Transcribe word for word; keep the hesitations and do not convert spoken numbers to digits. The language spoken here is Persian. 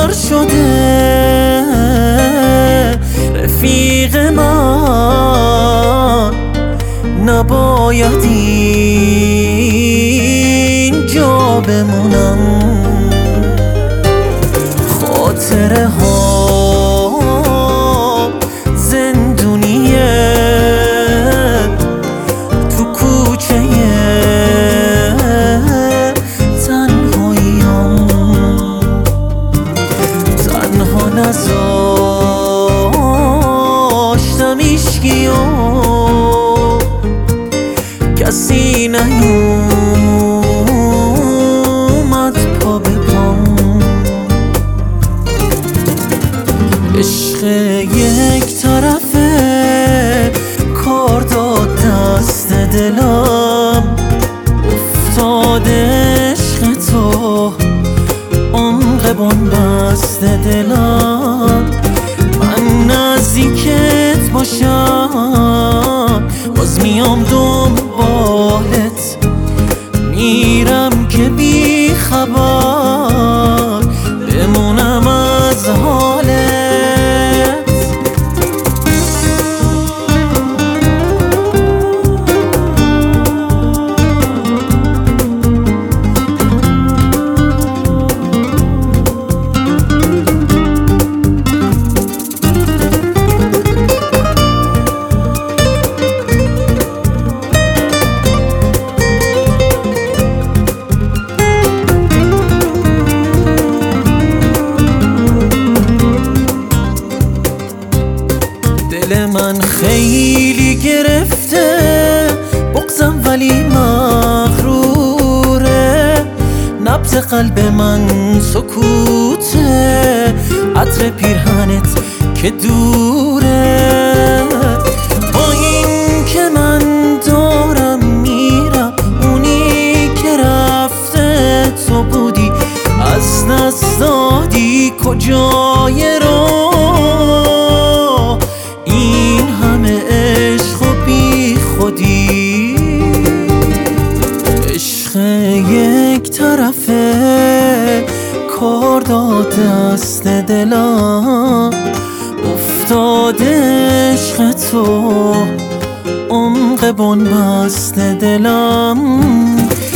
بیقرار شده رفیق من، نباید اینجا بمونم. خاطره ها زندونیه تو کوچه تنهاییم، تنها نذاشتم ایشگیو کسی نیومد پا به پام. عشق یک طرفه کار داد دست دلم، افتاد عشق تو عمق بنبست دلم. من نزدیکت باشم باز میام دنبالت، میرم که بی خبر بمونم از حالت. دل من خیلی گرفته بغضم ولی مغروره، نبض قلب من سکوته، عطر پیرهنت که دوره. با این که من دارم میرم، اونی که رفته تو بودی، از دست دادی کجای رو این همه عشق و بی خودی. عشق یک طرفه کار داد دست دلم، افتاد عشق تو عمق بنبست دلم.